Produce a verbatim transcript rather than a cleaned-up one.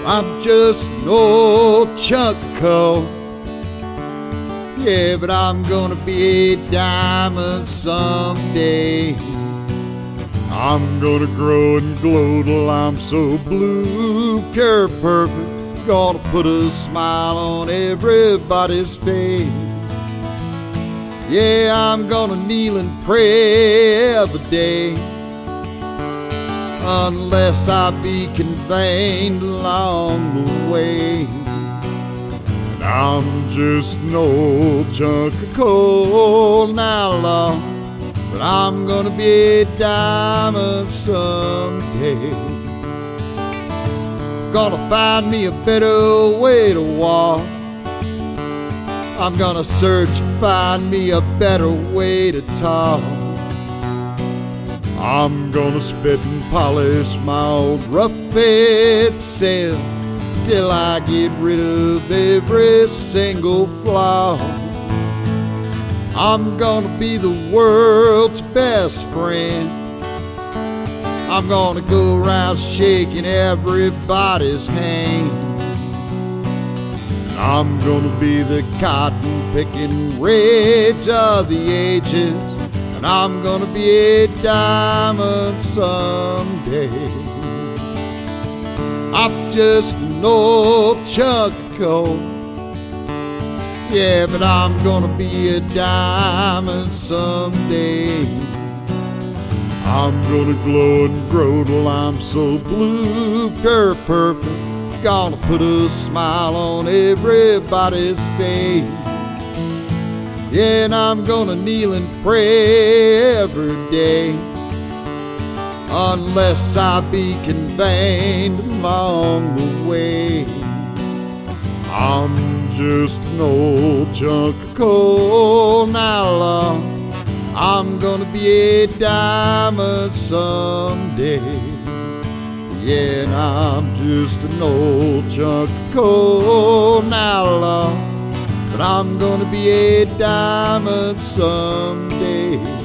I'm just an old chunk of coal. Yeah, but I'm gonna be a diamond someday. I'm gonna grow and glow till I'm so blue, pure perfect, gonna put a smile on everybody's face. Yeah, I'm gonna kneel and pray every day, unless I be conveyed along the way. And I'm just an old chunk of coal now, Lord, but I'm gonna be a diamond someday. Gonna find me a better way to walk. I'm gonna search and find me a better way to talk. I'm gonna spit and polish my old rough-fed self till I get rid of every single flaw. I'm gonna be the world's best friend. I'm gonna go around shaking everybody's hand. I'm gonna be the cotton-picking rage of the ages, and I'm gonna be a diamond someday. I'm just an old chunk of coal. Yeah, but I'm gonna be a diamond someday. I'm gonna glow and grow till I'm so blue, pure perfect, gonna put a smile on everybody's face. Yeah, and I'm gonna kneel and pray every day, unless I be conveyed along the way. I'm just an old chunk of coal now, Lord, I'm gonna be a diamond someday. Yeah, and I'm just an old chunk of coal now, Lord, but I'm gonna be a diamond someday.